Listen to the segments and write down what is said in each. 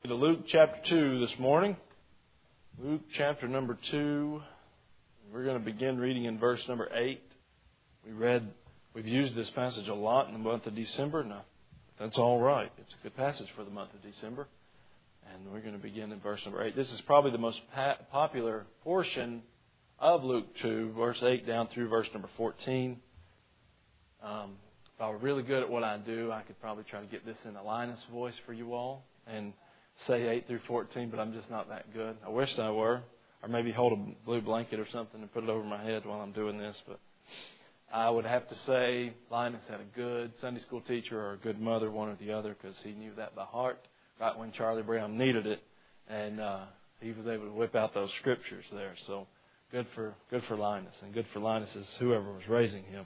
To Luke chapter 2 this morning. Luke chapter number 2. We're going to begin reading in verse number 8. We've used this passage a lot in the month of December. Now, that's all right. It's a good passage for the month of December. And we're going to begin in verse number 8. This is probably the most popular portion of Luke 2, verse 8 down through verse number 14. If I were really good at what I do, I could probably try to get this in a Linus voice for you all and say 8 through 14, but I'm just not that good. I wish I were. Or maybe hold a blue blanket or something and put it over my head while I'm doing this. But I would have to say Linus had a good Sunday school teacher or a good mother, one or the other, because he knew that by heart right when Charlie Brown needed it. And he was able to whip out those scriptures there. So good for Linus. And good for Linus is whoever was raising him.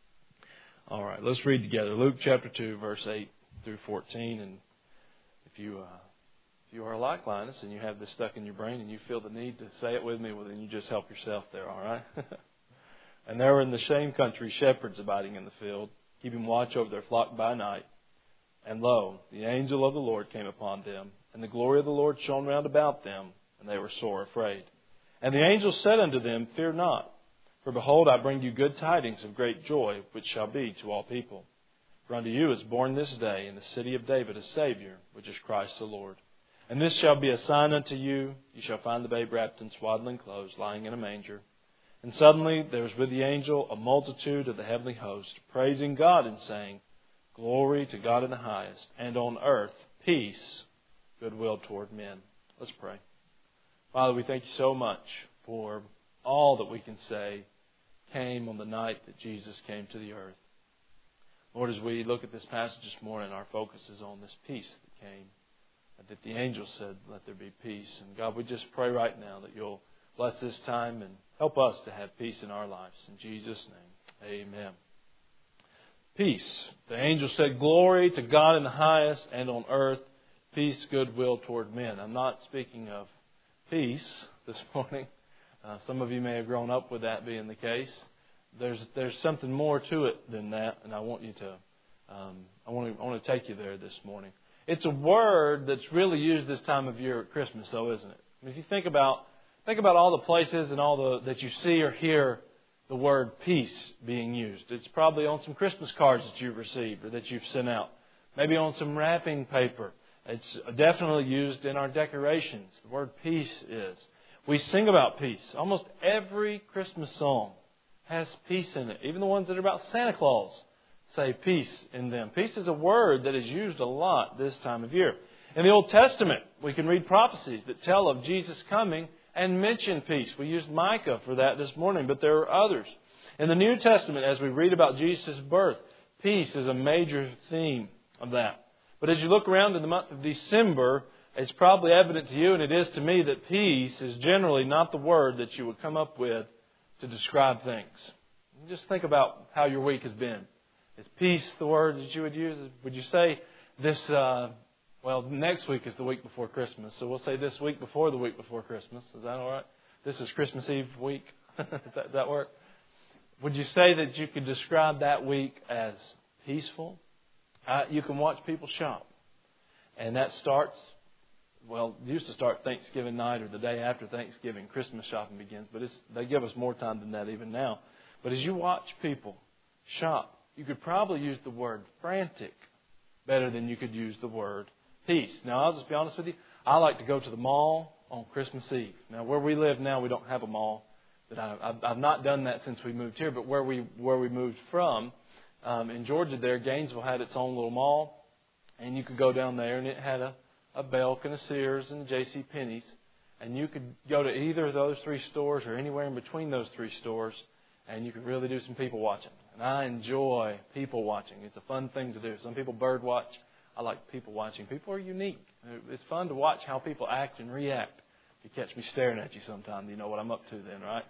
All right, let's read together. Luke chapter 2, verse 8 through 14. And if you are like Linus and you have this stuck in your brain and you feel the need to say it with me, well, then you just help yourself there, all right? And there were in the same country shepherds abiding in the field, keeping watch over their flock by night. And lo, the angel of the Lord came upon them, and the glory of the Lord shone round about them, and they were sore afraid. And the angel said unto them, Fear not, for behold, I bring you good tidings of great joy, which shall be to all people. For unto you is born this day in the city of David a Savior, which is Christ the Lord. And this shall be a sign unto you. You shall find the babe wrapped in swaddling clothes, lying in a manger. And suddenly there was with the angel a multitude of the heavenly host, praising God and saying, Glory to God in the highest, and on earth peace, goodwill toward men. Let's pray. Father, we thank you so much for all that we can say came on the night that Jesus came to the earth. Lord, as we look at this passage this morning, our focus is on this peace that came. That the angel said, let there be peace. And God, we just pray right now that you'll bless this time and help us to have peace in our lives. In Jesus' name, amen. Peace. The angel said, Glory to God in the highest, and on earth, peace, goodwill toward men. I'm not speaking of peace this morning. Some of you may have grown up with that being the case. There's something more to it than that, and I want to take you there this morning. It's a word that's really used this time of year at Christmas, though, isn't it? I mean, if you think about all the places and that you see or hear the word peace being used. It's probably on some Christmas cards that you've received or that you've sent out. Maybe on some wrapping paper. It's definitely used in our decorations. The word peace is. We sing about peace. Almost every Christmas song has peace in it. Even the ones that are about Santa Claus say peace in them. Peace is a word that is used a lot this time of year. In the Old Testament, we can read prophecies that tell of Jesus coming and mention peace. We used Micah for that this morning, but there are others. In the New Testament, as we read about Jesus' birth, peace is a major theme of that. But as you look around in the month of December, it's probably evident to you, and it is to me, that peace is generally not the word that you would come up with to describe things. Just think about how your week has been. Is peace the word that you would use? Would you say this, next week is the week before Christmas. So we'll say this week before the week before Christmas. Is that all right? This is Christmas Eve week. Does that work? Would you say that you could describe that week as peaceful? You can watch people shop. And that starts, it used to start Thanksgiving night or the day after Thanksgiving. Christmas shopping begins. But they give us more time than that even now. But as you watch people shop, you could probably use the word frantic better than you could use the word peace. Now, I'll just be honest with you. I like to go to the mall on Christmas Eve. Now, where we live now, we don't have a mall. I've not done that since we moved here. But where we moved from, in Georgia there, Gainesville had its own little mall. And you could go down there, and it had a Belk and a Sears and a J.C. Penney's. And you could go to either of those three stores or anywhere in between those three stores, and you could really do some people watching. And I enjoy people watching. It's a fun thing to do. Some people bird watch. I like people watching. People are unique. It's fun to watch how people act and react. If you catch me staring at you sometime, you know what I'm up to then, right?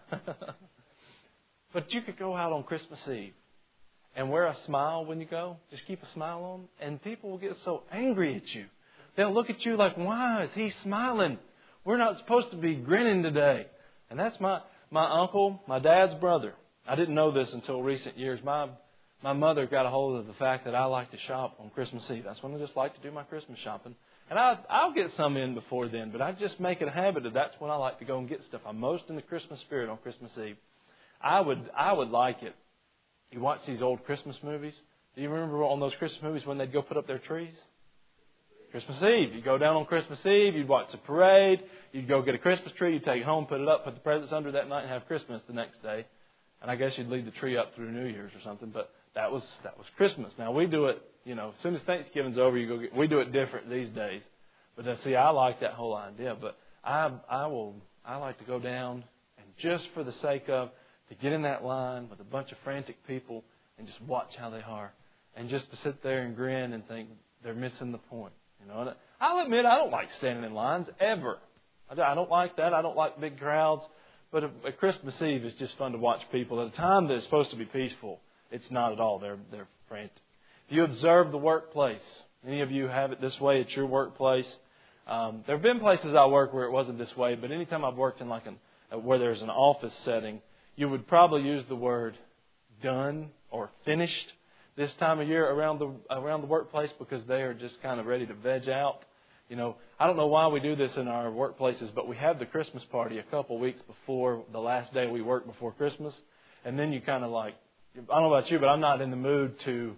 But you could go out on Christmas Eve and wear a smile when you go. Just keep a smile on. And people will get so angry at you. They'll look at you like, why is he smiling? We're not supposed to be grinning today. And that's my uncle, my dad's brother. I didn't know this until recent years. My mother got a hold of the fact that I like to shop on Christmas Eve. That's when I just like to do my Christmas shopping. And I'll get some in before then, but I just make it a habit of that's when I like to go and get stuff. I'm most in the Christmas spirit on Christmas Eve. I would like it. You watch these old Christmas movies. Do you remember on those Christmas movies when they'd go put up their trees? Christmas Eve. You go down on Christmas Eve, you'd watch the parade, you'd go get a Christmas tree, you'd take it home, put it up, put the presents under that night, and have Christmas the next day. And I guess you'd leave the tree up through New Year's or something, but that was Christmas. Now we do it, as soon as Thanksgiving's over, we do it different these days. But see, I like that whole idea. But I like to go down and just for the sake of to get in that line with a bunch of frantic people and just watch how they are, and just to sit there and grin and think they're missing the point. I'll admit I don't like standing in lines ever. I don't like that. I don't like big crowds. But at Christmas Eve, it's just fun to watch people. At a time that is supposed to be peaceful, it's not at all. They're frantic. If you observe the workplace, any of you have it this way at your workplace? There have been places I work where it wasn't this way, but anytime I've worked in where there's an office setting, you would probably use the word done or finished this time of year around the workplace because they are just kind of ready to veg out. I don't know why we do this in our workplaces, but we have the Christmas party a couple weeks before the last day we work before Christmas. And then you kind of I don't know about you, but I'm not in the mood to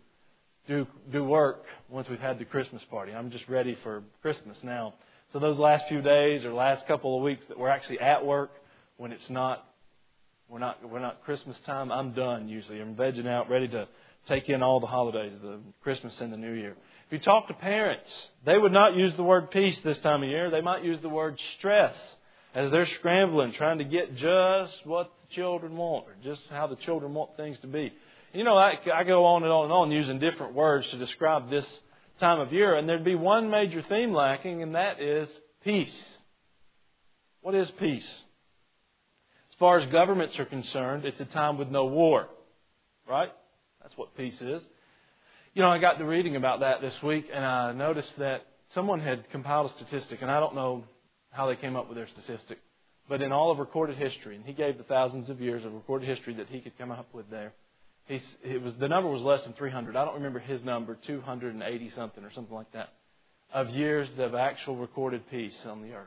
do work once we've had the Christmas party. I'm just ready for Christmas now. So those last few days or last couple of weeks that we're actually at work, when we're not Christmas time, I'm done usually. I'm vegging out, ready to take in all the holidays, the Christmas and the New Year. If you talk to parents, they would not use the word peace this time of year. They might use the word stress as they're scrambling, trying to get just what the children want or just how the children want things to be. I go on and on and on using different words to describe this time of year, and there'd be one major theme lacking, and that is peace. What is peace? As far as governments are concerned, it's a time with no war, right? That's what peace is. I got to reading about that this week, and I noticed that someone had compiled a statistic, and I don't know how they came up with their statistic, but in all of recorded history, and he gave the thousands of years of recorded history that he could come up with there, the number was less than 300. I don't remember his number, 280 something or something like that, of years of actual recorded peace on the earth.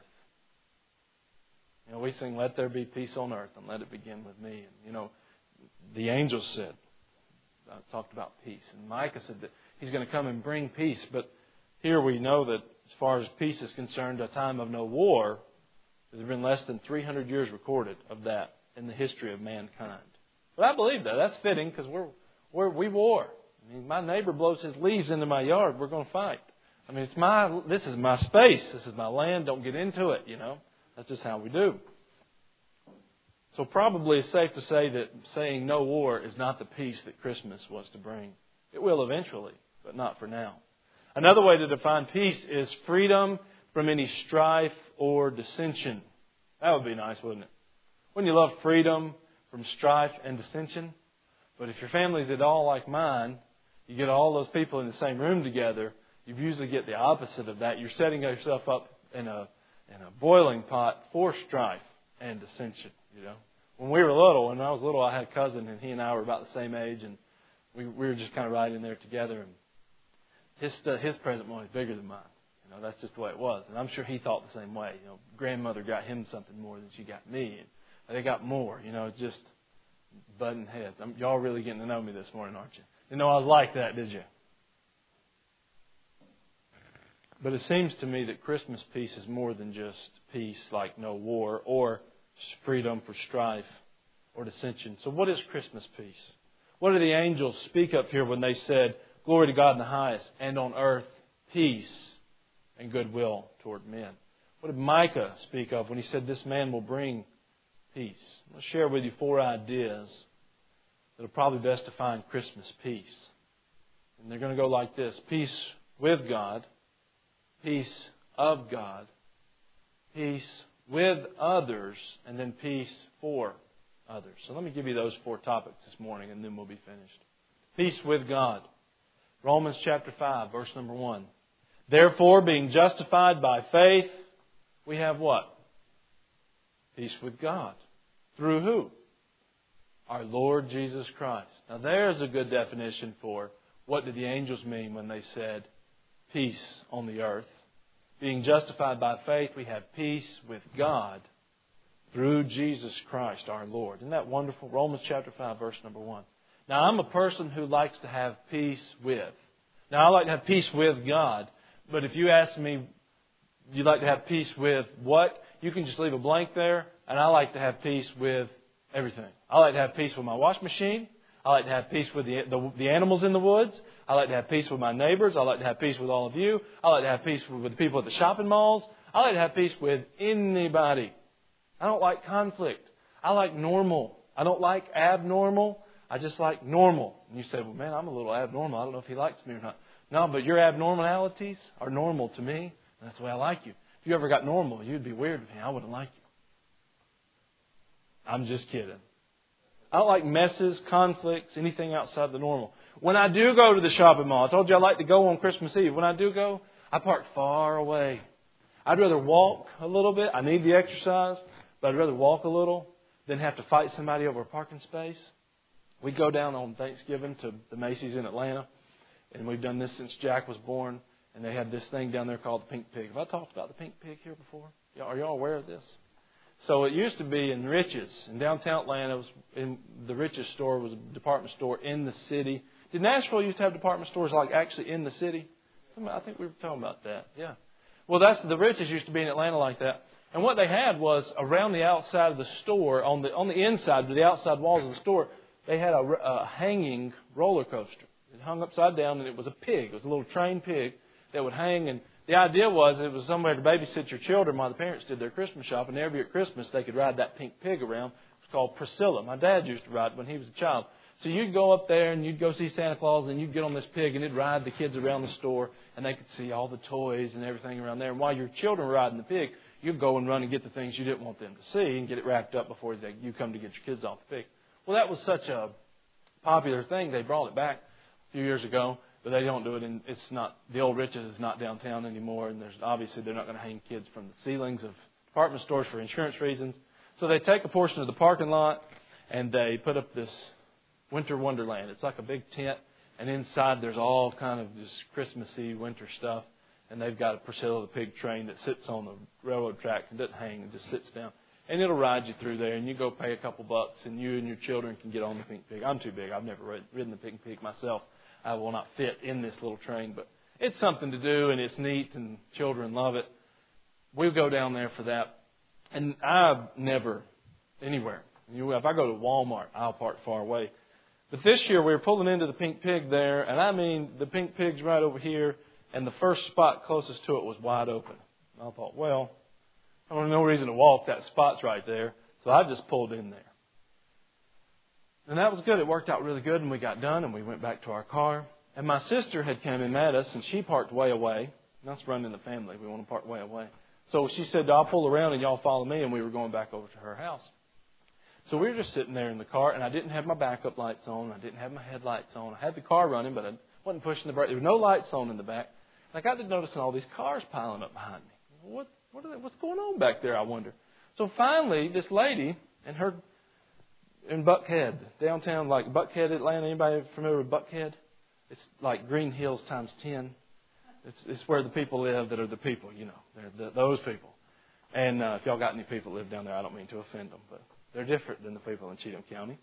We sing, "Let there be peace on earth, and let it begin with me." And, the angels said, talked about peace. And Micah said that he's going to come and bring peace. But here we know that as far as peace is concerned, a time of no war, there have been less than 300 years recorded of that in the history of mankind. But I believe that. That's fitting because we war. My neighbor blows his leaves into my yard. We're going to fight. This is my space. This is my land. Don't get into it, That's just how we do. So probably it's safe to say that saying no war is not the peace that Christmas was to bring. It will eventually, but not for now. Another way to define peace is freedom from any strife or dissension. That would be nice, wouldn't it? Wouldn't you love freedom from strife and dissension? But if your family's at all like mine, you get all those people in the same room together, you usually get the opposite of that. You're setting yourself up in a boiling pot for strife and dissension. When I was little, I had a cousin, and he and I were about the same age, and we were just kind of right in there together. And his present one is bigger than mine. That's just the way it was, and I'm sure he thought the same way. Grandmother got him something more than she got me, and they got more. Just butting heads. Y'all really getting to know me this morning, aren't you? Didn't know I was like that, did you? But it seems to me that Christmas peace is more than just peace like no war or freedom for strife or dissension. So what is Christmas peace? What do the angels speak of here when they said, "Glory to God in the highest, and on earth peace and goodwill toward men"? What did Micah speak of when he said, "This man will bring peace"? I'll share with you 4 ideas that will probably best define Christmas peace. And they're going to go like this: peace with God, peace of God, peace with others, and then peace for others. So let me give you those 4 topics this morning, and then we'll be finished. Peace with God. Romans chapter 5, verse number 1. Therefore, being justified by faith, we have what? Peace with God. Through who? Our Lord Jesus Christ. Now there's a good definition for what did the angels mean when they said peace on the earth. Being justified by faith, we have peace with God through Jesus Christ our Lord. Isn't that wonderful? Romans chapter 5, verse number 1. Now, I'm a person who likes to have peace with. Now, I like to have peace with God. But if you ask me, you like to have peace with what? You can just leave a blank there. And I like to have peace with everything. I like to have peace with my washing machine. I like to have peace with the animals in the woods. I like to have peace with my neighbors. I like to have peace with all of you. I like to have peace with the people at the shopping malls. I like to have peace with anybody. I don't like conflict. I like normal. I don't like abnormal. I just like normal. And you say, well, man, I'm a little abnormal. I don't know if he likes me or not. No, but your abnormalities are normal to me. And that's the way I like you. If you ever got normal, you'd be weird with me. I wouldn't like you. I'm just kidding. I don't like messes, conflicts, anything outside the normal. When I do go to the shopping mall, I told you I like to go on Christmas Eve. When I do go, I park far away. I'd rather walk a little bit. I need the exercise, but I'd rather walk a little than have to fight somebody over a parking space. We go down on Thanksgiving to the Macy's in Atlanta, and we've done this since Jack was born, and they had this thing down there called the Pink Pig. Have I talked about the Pink Pig here before? Are y'all aware of this? So it used to be in Rich's. In downtown Atlanta, the Rich's store was a department store in the city. Did Nashville used to have department stores like actually in the city? I think we were talking about that. Yeah. Well, the Rich's used to be in Atlanta like that. And what they had was around the outside of the store, on the inside, the outside walls of the store, they had a hanging roller coaster. It hung upside down, and it was a pig. It was a little trained pig that would hang. And the idea was it was somewhere to babysit your children while the parents did their Christmas shopping. Every year at Christmas, they could ride that pink pig around. It was called Priscilla. My dad used to ride it when he was a child. So you'd go up there and you'd go see Santa Claus, and you'd get on this pig, and it'd ride the kids around the store, and they could see all the toys and everything around there. And while your children were riding the pig, you'd go and run and get the things you didn't want them to see and get it wrapped up before you come to get your kids off the pig. Well, that was such a popular thing. They brought it back a few years ago, but they don't do it. And it's not, the old Rich's is not downtown anymore, and obviously they're not going to hang kids from the ceilings of department stores for insurance reasons. So they take a portion of the parking lot and they put up this winter wonderland. It's like a big tent, and inside there's all kind of just Christmassy winter stuff. And they've got a Priscilla the pig train that sits on the railroad track and doesn't hang and just sits down. And it'll ride you through there, and you go pay a couple bucks, and you and your children can get on the pink pig. I'm too big. I've never ridden the pink pig myself. I will not fit in this little train, but it's something to do, and it's neat, and children love it. We go down there for that, and I've never, anywhere. If I go to Walmart, I'll park far away. But this year, we were pulling into the pink pig there, and I mean, the pink pig's right over here, and the first spot closest to it was wide open. I thought, well, I don't have no reason to walk. That spot's right there. So I just pulled in there. And that was good. It worked out really good, and we got done, and we went back to our car. And my sister had come and met us, and she parked way away. And that's running the family. We want to park way away. So she said, I'll pull around, and y'all follow me, and we were going back over to her house. So we were just sitting there in the car, and I didn't have my backup lights on. I didn't have my headlights on. I had the car running, but I wasn't pushing the brake. There were no lights on in the back. And I got to noticing all these cars piling up behind me. What's going on back there, I wonder? So finally, this lady in Buckhead, downtown, like Buckhead, Atlanta. Anybody familiar with Buckhead? It's like Green Hills times 10. It's where the people live that are the people, They're those people. And if y'all got any people that live down there, I don't mean to offend them, but they're different than the people in Cheatham County.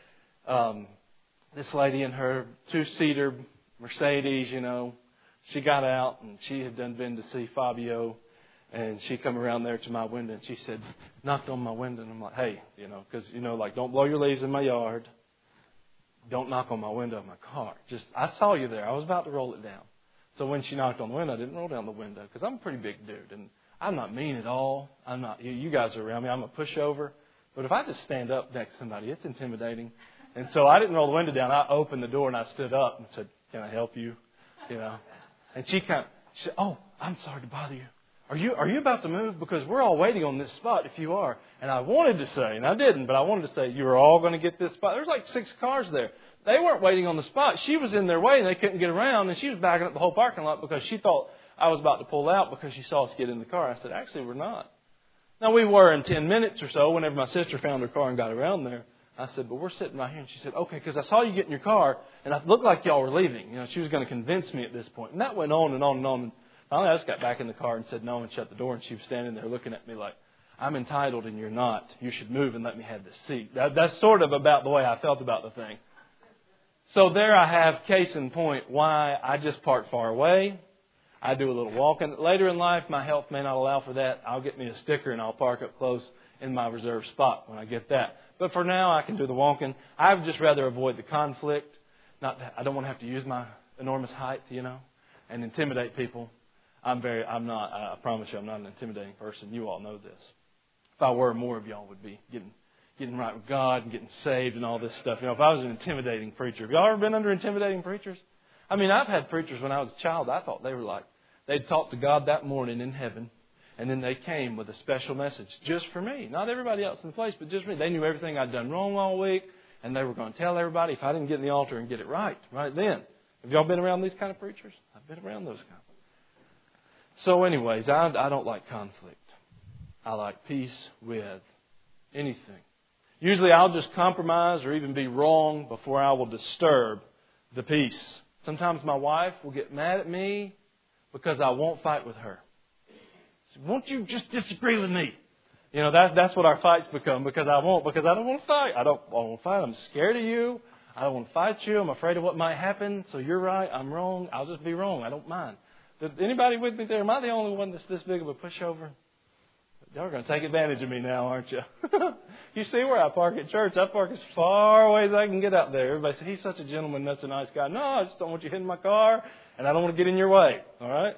This lady in her two-seater Mercedes, she got out, and she had been to see Fabio, and she come around there to my window, and she said, knocked on my window, and I'm like, hey, because, don't blow your leaves in my yard. Don't knock on my window of my car. I saw you there. I was about to roll it down. So when she knocked on the window, I didn't roll down the window, because I'm a pretty big dude, and I'm not mean at all. I'm not. You guys are around me. I'm a pushover. But if I just stand up next to somebody, it's intimidating. And so I didn't roll the window down. I opened the door, and I stood up and said, can I help you? And she said, oh, I'm sorry to bother you. Are you about to move? Because we're all waiting on this spot if you are. And I wanted to say, and I didn't, but I wanted to say, you're all going to get this spot. There's like 6 cars there. They weren't waiting on the spot. She was in their way, and they couldn't get around. And she was backing up the whole parking lot because she thought I was about to pull out because she saw us get in the car. I said, actually, we're not. Now, we were in 10 minutes or so whenever my sister found her car and got around there. I said, but we're sitting right here. And she said, okay, because I saw you get in your car, and it looked like y'all were leaving. She was going to convince me at this point. And that went on and on and on. And Finally, I just got back in the car and said no and shut the door. And she was standing there looking at me like, I'm entitled and you're not. You should move and let me have this seat. That's sort of about the way I felt about the thing. So there I have case in point why I just park far away. I do a little walking. Later in life, my health may not allow for that. I'll get me a sticker and I'll park up close in my reserved spot when I get that. But for now, I can do the walking. I would just rather avoid the conflict. I don't want to have to use my enormous height, and intimidate people. I promise you, I'm not an intimidating person. You all know this. If I were, more of y'all would be getting right with God and getting saved and all this stuff. If I was an intimidating preacher. Have y'all ever been under intimidating preachers? I mean, I've had preachers when I was a child, I thought they were like, they'd talk to God that morning in heaven, and then they came with a special message just for me. Not everybody else in the place, but just me. They knew everything I'd done wrong all week, and they were going to tell everybody if I didn't get in the altar and get it right then. Have y'all been around these kind of preachers? I've been around those kind. So anyways, I don't like conflict. I like peace with anything. Usually I'll just compromise or even be wrong before I will disturb the peace. Sometimes my wife will get mad at me because I won't fight with her. Won't you just disagree with me? That's what our fights become because I don't want to fight. I don't want to fight. I'm scared of you. I don't want to fight you. I'm afraid of what might happen. So you're right. I'm wrong. I'll just be wrong. I don't mind. Anybody with me there? Am I the only one that's this big of a pushover? Y'all are going to take advantage of me now, aren't you? You see where I park at church. I park as far away as I can get out there. Everybody says, he's such a gentleman. That's a nice guy. No, I just don't want you hitting my car, and I don't want to get in your way. All right?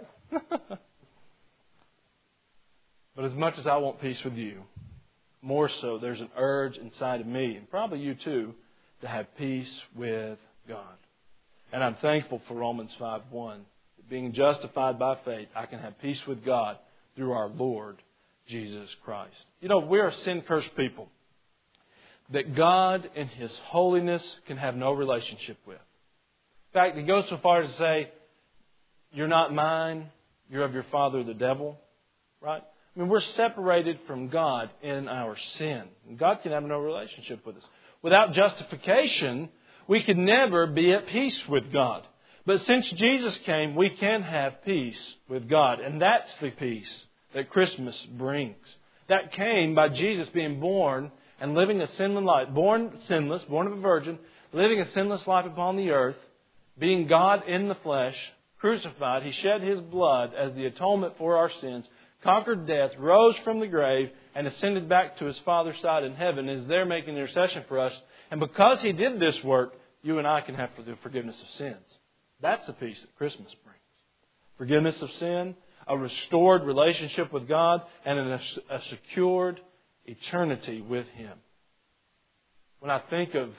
But as much as I want peace with you, more so there's an urge inside of me, and probably you too, to have peace with God. And I'm thankful for Romans 5:1. Being justified by faith, I can have peace with God through our Lord Jesus Christ. We're a sin-cursed people that God in His holiness can have no relationship with. In fact, He goes so far as to say, you're not mine, you're of your father the devil. Right? I mean, we're separated from God in our sin. God can have no relationship with us. Without justification, we could never be at peace with God. But since Jesus came, we can have peace with God. And that's the peace that Christmas brings. That came by Jesus being born and living a sinless life. Born sinless, born of a virgin, living a sinless life upon the earth, being God in the flesh, crucified. He shed His blood as the atonement for our sins, conquered death, rose from the grave, and ascended back to His Father's side in heaven, is there making intercession for us. And because He did this work, you and I can have the forgiveness of sins. That's the peace that Christmas brings. Forgiveness of sin, a restored relationship with God, and a secured eternity with Him. When I think of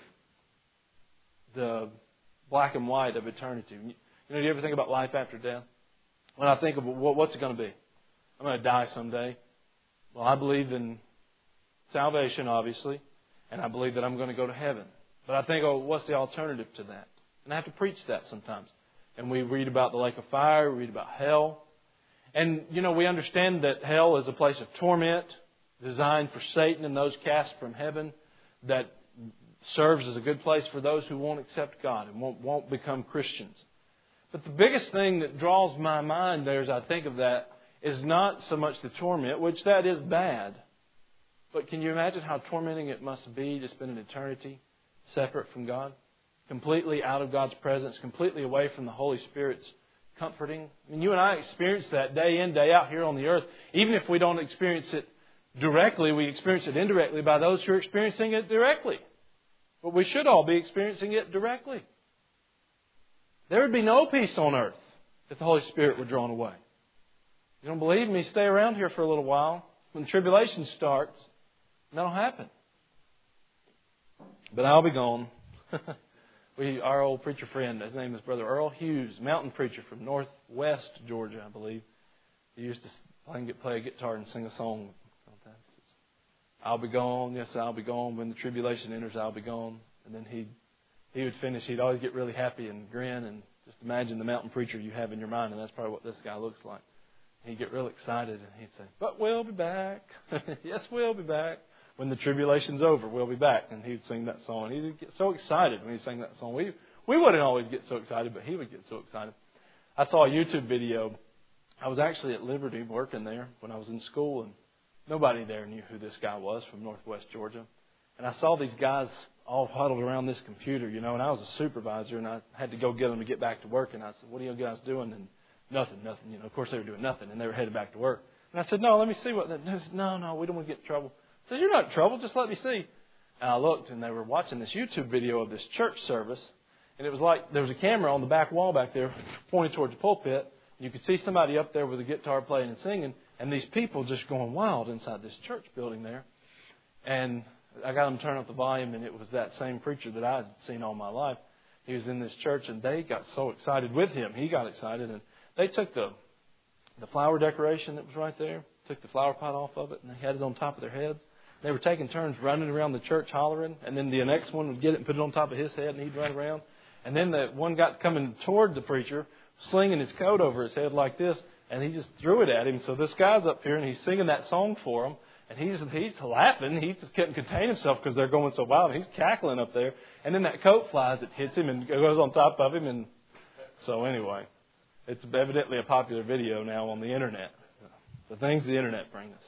the black and white of eternity, do you ever think about life after death? When I think of what's it going to be? I'm going to die someday. Well, I believe in salvation, obviously, and I believe that I'm going to go to heaven. But I think, what's the alternative to that? And I have to preach that sometimes. And we read about the lake of fire, we read about hell. And, we understand that hell is a place of torment designed for Satan and those cast from heaven, that serves as a good place for those who won't accept God and won't become Christians. But the biggest thing that draws my mind there as I think of that is not so much the torment, which that is bad. But can you imagine how tormenting it must be to spend an eternity separate from God? Completely out of God's presence, completely away from the Holy Spirit's comforting. I mean, you and I experience that day in, day out here on the earth. Even if we don't experience it directly, we experience it indirectly by those who are experiencing it directly. But we should all be experiencing it directly. There would be no peace on earth if the Holy Spirit were drawn away. You don't believe me? Stay around here for a little while. When the tribulation starts, that'll happen. But I'll be gone. Our old preacher friend, his name is Brother Earl Hughes, mountain preacher from northwest Georgia, I believe. He used to play a guitar and sing a song. I'll be gone, yes, I'll be gone. When the tribulation enters, I'll be gone. And then he would finish. He'd always get really happy and grin and just imagine the mountain preacher you have in your mind, and that's probably what this guy looks like. He'd get real excited and he'd say, "But we'll be back. Yes, we'll be back. When the tribulation's over, we'll be back." And he'd sing that song. He'd get so excited when he sang that song. We wouldn't always get so excited, but he would get so excited. I saw a YouTube video I was actually at Liberty working there when I was in school, and nobody there knew who this guy was from Northwest Georgia. And I saw these guys all huddled around this computer, and I was a supervisor, and I had to go get them to get back to work. And I said, "What are you guys doing?" And nothing. Of course, they were doing nothing, and they were headed back to work. And I said, "No, let me see what that." They said, No, we don't want to get in trouble. I said, "You're not in trouble. Just let me see." And I looked, and they were watching this YouTube video of this church service. And it was like there was a camera on the back wall back there pointing towards the pulpit. You could see somebody up there with a guitar playing and singing, and these people just going wild inside this church building there. And I got them to turn up the volume, and it was that same preacher that I had seen all my life. He was in this church, and they got so excited with him. He got excited, and they took the flower decoration that was right there, took the flower pot off of it, and they had it on top of their heads. They were taking turns running around the church hollering, and then the next one would get it and put it on top of his head, and he'd run around. And then the one got coming toward the preacher, slinging his coat over his head like this, and he just threw it at him. So this guy's up here, and he's singing that song for him, and he's laughing. He just couldn't contain himself because they're going so wild. He's cackling up there, and then that coat flies, it hits him and goes on top of him. And so anyway, it's evidently a popular video now on the internet. The things the internet brings us.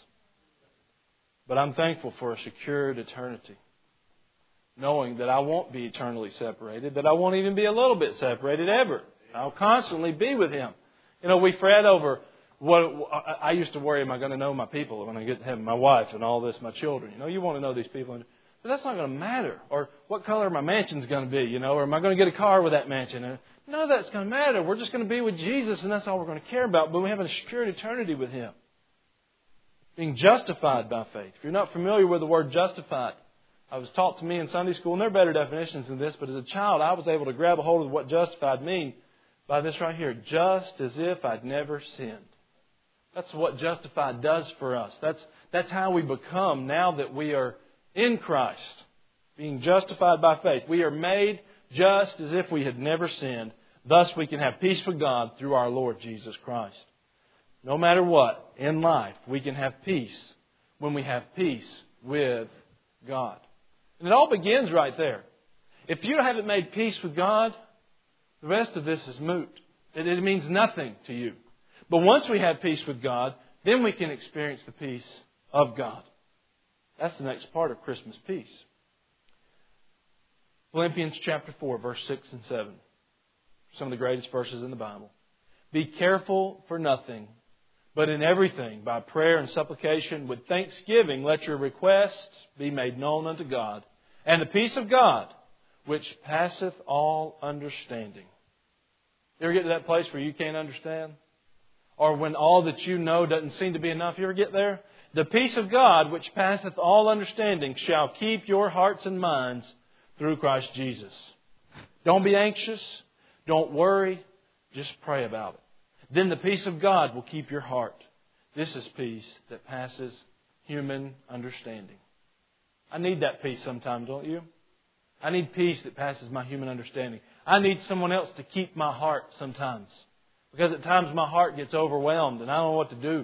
But I'm thankful for a secured eternity, knowing that I won't be eternally separated, that I won't even be a little bit separated ever. I'll constantly be with Him. We fret over what I used to worry, am I going to know my people when I get to heaven, my wife and all this, my children. You want to know these people. But that's not going to matter. Or what color my mansion's going to be, or am I going to get a car with that mansion? And none of that's going to matter. We're just going to be with Jesus, and that's all we're going to care about. But we have a secured eternity with Him. Being justified by faith. If you're not familiar with the word justified, I was taught to me in Sunday school, and there are better definitions than this, but as a child, I was able to grab a hold of what justified means by this right here. Just as if I'd never sinned. That's what justified does for us. That's how we become now that we are in Christ. Being justified by faith. We are made just as if we had never sinned. Thus we can have peace with God through our Lord Jesus Christ. No matter what in life, we can have peace when we have peace with God. And it all begins right there. If you haven't made peace with God, the rest of this is moot. It means nothing to you. But once we have peace with God, then we can experience the peace of God. That's the next part of Christmas peace. Philippians chapter 4, verse 6 and 7. Some of the greatest verses in the Bible. Be careful for nothing, but in everything, by prayer and supplication, with thanksgiving, let your requests be made known unto God. And the peace of God, which passeth all understanding. You ever get to that place where you can't understand? Or when all that you know doesn't seem to be enough? You ever get there? The peace of God, which passeth all understanding, shall keep your hearts and minds through Christ Jesus. Don't be anxious. Don't worry. Just pray about it. Then the peace of God will keep your heart. This is peace that passes human understanding. I need that peace sometimes, don't you? I need peace that passes my human understanding. I need someone else to keep my heart sometimes. Because at times my heart gets overwhelmed and I don't know what to do.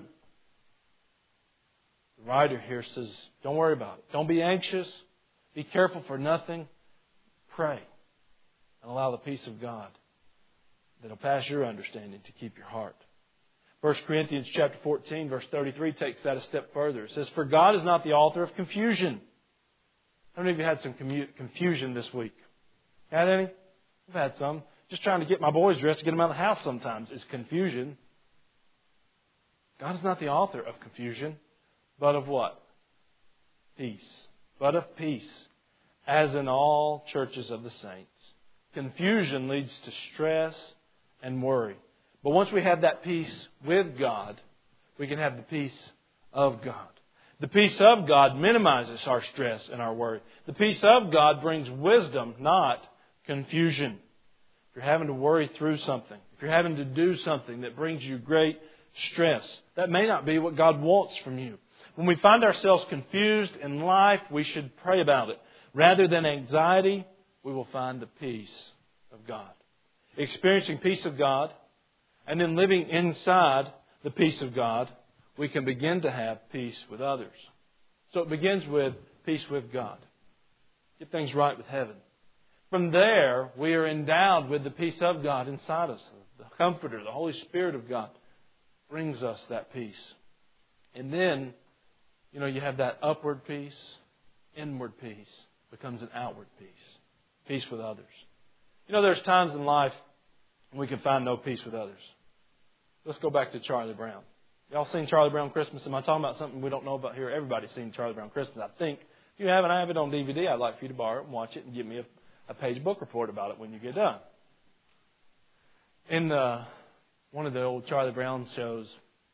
The writer here says, don't worry about it. Don't be anxious. Be careful for nothing. Pray. And allow the peace of God that'll pass your understanding to keep your heart. 1 Corinthians chapter 14, verse 33 takes that a step further. It says, for God is not the author of confusion. How many of you had some confusion this week? Had any? I've had some. Just trying to get my boys dressed to get them out of the house sometimes is confusion. God is not the author of confusion, but of what? Peace. But of peace, as in all churches of the saints. Confusion leads to stress and worry. But once we have that peace with God, we can have the peace of God. The peace of God minimizes our stress and our worry. The peace of God brings wisdom, not confusion. If you're having to worry through something, if you're having to do something that brings you great stress, that may not be what God wants from you. When we find ourselves confused in life, we should pray about it. Rather than anxiety, we will find the peace of God. Experiencing peace of God and then living inside the peace of God, we can begin to have peace with others. So it begins with peace with God. Get things right with heaven. From there, we are endowed with the peace of God inside us, the Comforter, the Holy Spirit of God. brings us that peace. And then, you have that upward peace, inward peace becomes an outward peace. Peace with others. There's times in life when we can find no peace with others. Let's go back to Charlie Brown. Y'all seen Charlie Brown Christmas? Am I talking about something we don't know about here? Everybody's seen Charlie Brown Christmas, I think. If you haven't, I have it on DVD. I'd like for you to borrow it and watch it and give me a page book report about it when you get done. In one of the old Charlie Brown shows,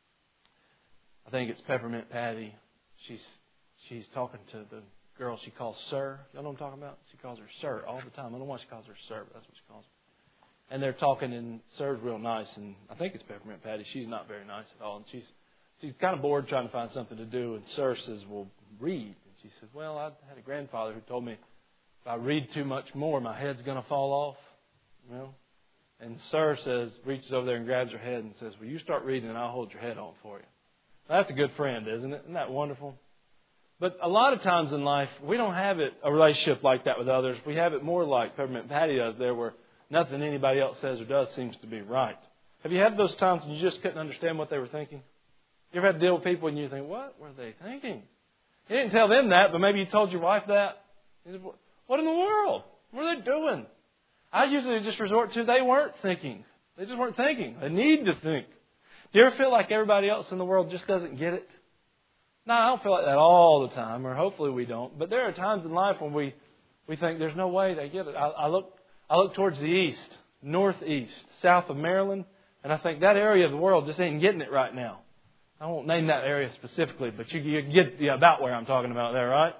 I think it's Peppermint Patty, she's talking to the girl she calls Sir. Y'all know what I'm talking about? She calls her Sir all the time. I don't know why she calls her Sir, but that's what she calls her. And they're talking, and Sir's real nice, and I think it's Peppermint Patty. She's not very nice at all, and she's kind of bored trying to find something to do, and Sir says, well, read. And she says, well, I had a grandfather who told me if I read too much more, my head's going to fall off. And Sir reaches over there and grabs her head and says, well, you start reading and I'll hold your head on for you. That's a good friend, isn't it? Isn't that wonderful? But a lot of times in life, we don't have a relationship like that with others. We have it more like Peppermint Patty does there, where nothing anybody else says or does seems to be right. Have you had those times when you just couldn't understand what they were thinking? You ever had to deal with people and you think, what were they thinking? You didn't tell them that, but maybe you told your wife that. You said, what in the world? What are they doing? I usually just resort to they weren't thinking. They just weren't thinking. They need to think. Do you ever feel like everybody else in the world just doesn't get it? No, I don't feel like that all the time, or hopefully we don't. But there are times in life when we think there's no way they get it. I look towards the east, northeast, south of Maryland, and I think that area of the world just ain't getting it right now. I won't name that area specifically, but you get about where I'm talking about there, right?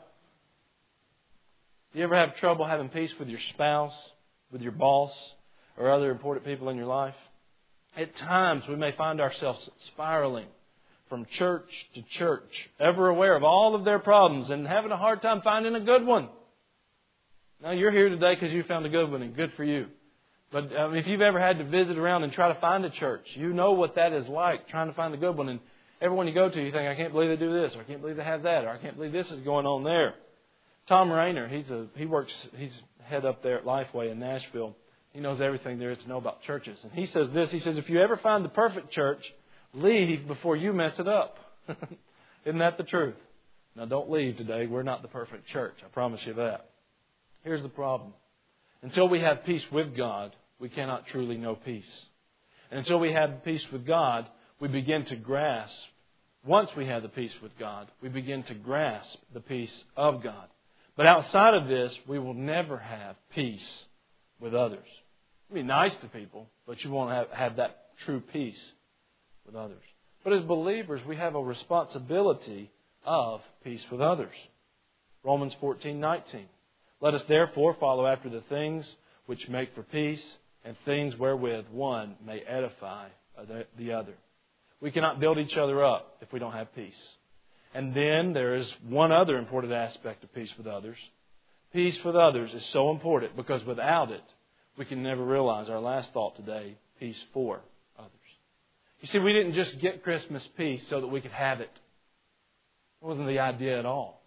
You ever have trouble having peace with your spouse, with your boss, or other important people in your life? At times we may find ourselves spiraling from church to church, ever aware of all of their problems and having a hard time finding a good one. Now, you're here today because you found a good one, and good for you. But if you've ever had to visit around and try to find a church, you know what that is like, trying to find a good one. And everyone you go to, you think, I can't believe they do this, or I can't believe they have that, or I can't believe this is going on there. Tom Rayner, he's head up there at Lifeway in Nashville. He knows everything there is to know about churches. And he says this, he says, if you ever find the perfect church, leave before you mess it up. Isn't that the truth? Now, don't leave today. We're not the perfect church. I promise you that. Here's the problem. Until we have peace with God, we cannot truly know peace. And until we have peace with God, we begin to grasp. Once we have the peace with God, we begin to grasp the peace of God. But outside of this, we will never have peace with others. Be nice to people, but you won't have that true peace with others. But as believers, we have a responsibility of peace with others. Romans 14:19. Let us therefore follow after the things which make for peace, and things wherewith one may edify the other. We cannot build each other up if we don't have peace. And then there is one other important aspect of peace with others. Peace with others is so important because without it, we can never realize our last thought today, peace for others. You see, we didn't just get Christmas peace so that we could have it. It wasn't the idea at all.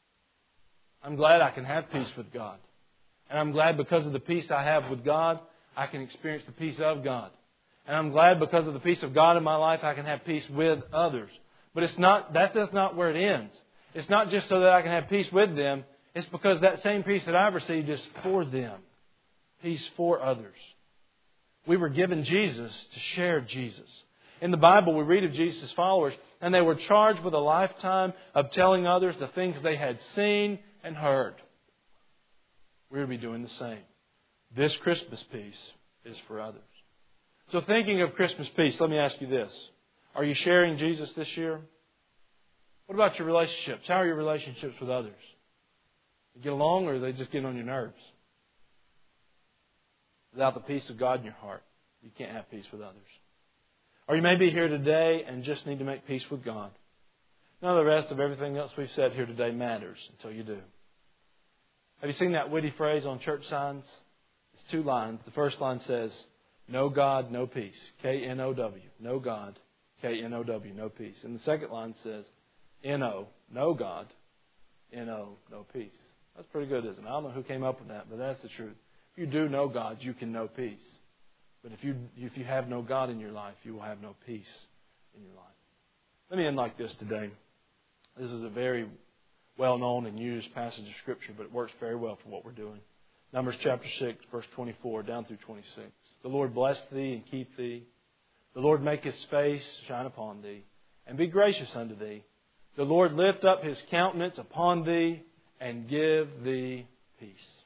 I'm glad I can have peace with God. And I'm glad because of the peace I have with God, I can experience the peace of God. And I'm glad because of the peace of God in my life, I can have peace with others. But that's just not where it ends. It's not just so that I can have peace with them. It's because that same peace that I've received is for them. Peace for others. We were given Jesus to share Jesus. In the Bible, we read of Jesus' followers, and they were charged with a lifetime of telling others the things they had seen and heard. We're to be doing the same. This Christmas peace is for others. So thinking of Christmas peace, let me ask you this. Are you sharing Jesus this year? What about your relationships? How are your relationships with others? You get along, or are they just getting on your nerves? Without the peace of God in your heart, you can't have peace with others. Or you may be here today and just need to make peace with God. None of the rest of everything else we've said here today matters until you do. Have you seen that witty phrase on church signs? It's 2 lines. The first line says, no God, no peace. K-N-O-W. No God, K-N-O-W. No peace. And the second line says, N-O. No God, N-O. No peace. That's pretty good, isn't it? I don't know who came up with that, but that's the truth. If you do know God, you can know peace. But if you have no God in your life, you will have no peace in your life. Let me end like this today. This is a very well-known and used passage of Scripture, but it works very well for what we're doing. Numbers chapter 6, verse 24, down through 26. The Lord bless thee and keep thee. The Lord make His face shine upon thee, and be gracious unto thee. The Lord lift up His countenance upon thee, and give thee peace.